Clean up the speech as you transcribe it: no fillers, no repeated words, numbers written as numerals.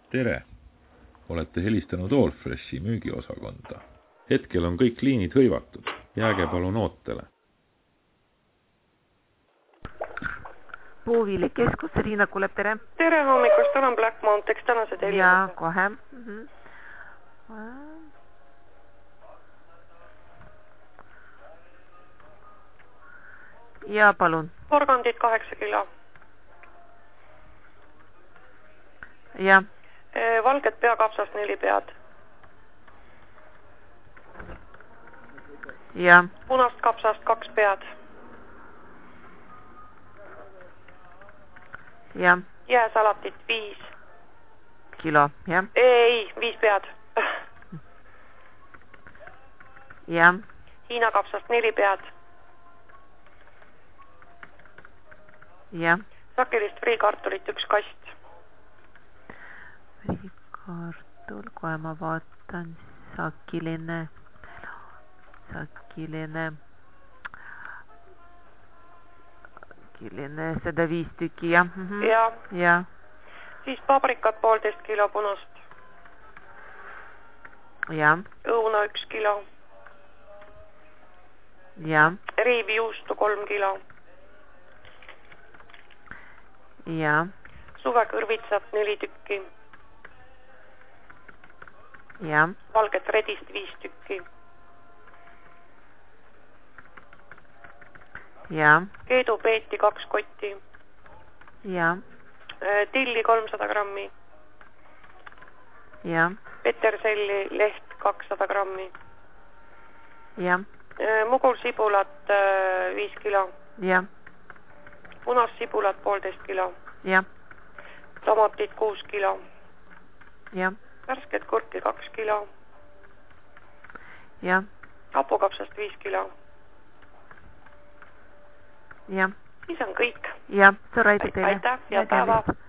Tere! Olete helistanud Allfreshi müügiosakonda. Hetkel on kõik liinid hõivatud. Jääge palun ootele. Puuviilikeskus, Riina kuuleb, tere. Tere hommikust, olen Black Mountain, tänase tellimus. Ja, kohe. Ja, palun. Porgandid 8 kilo. Ja. Valget peakapsast 4 pead. Ja. Punast kapsast 2 pead. Ja. Jääsalatit 5 kilo, ja. Ei, 5 pead. Ja. Hiina kapsast 4 pead. Ja. Sakilist friikartulit 1 kast. Friikartul, kohe ma vaatan. Sakiline 105 tükki, jah. Ja. Siis paprikat 1,5 kilo punast. Ja. Õuna 1 kilo. Ja. Riivijuustu 3 kilo. Ja. Suvekõrvitsat 4 tükki. Ja. Valget redist 5 tükki. Ja. Keedupeeti 2 kotti. Ja. Tilli 300 grammi. Ja. Peterselli leht 200 grammi. Ja. Mugulsibulat 5 kilo. Ja. Punassibulat 1,5 kilo. Ja. Tomatit 6 kilo. Ja. Värsket kurki 2 kilo. Ja. Hapukapsast 5 kilo. Ja. Siis on kõik. Ja, see on Raidi teile. Aitäh, ja päeva.